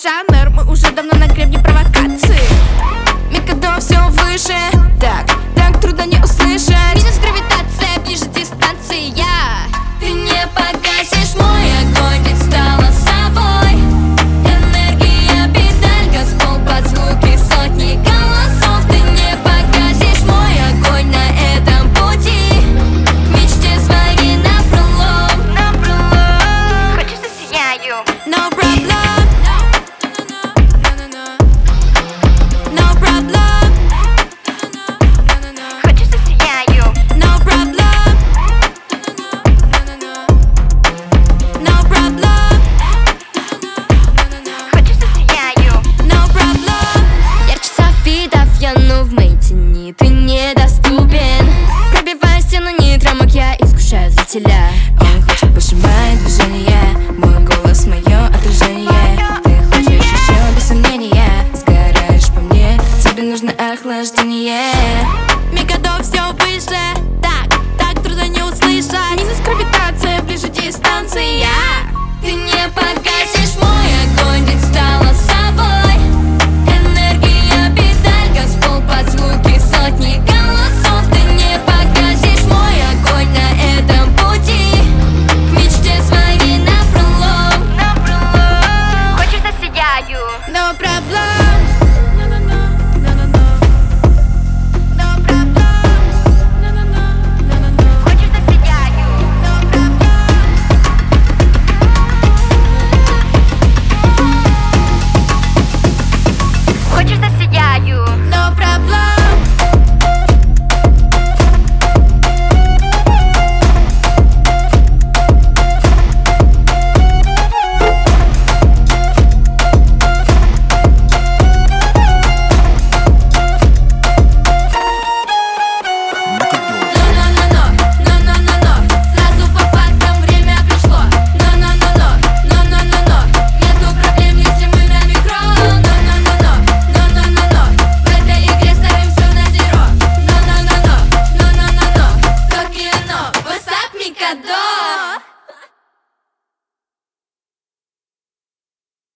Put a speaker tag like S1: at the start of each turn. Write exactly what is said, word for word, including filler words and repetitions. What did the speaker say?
S1: жанр, мы уже давно на гребне провокации. Микадо все выше, так, так трудно не услышать. Минус гравитация, ближе дистанция. Ты не погасишь мой огонь, ведь стала собой. Энергия, педаль, газ, пол под звуки сотни голосов. Ты не погасишь мой огонь на этом пути. К мечте своей напролом, напролом. Хочешь, засияю? No problem.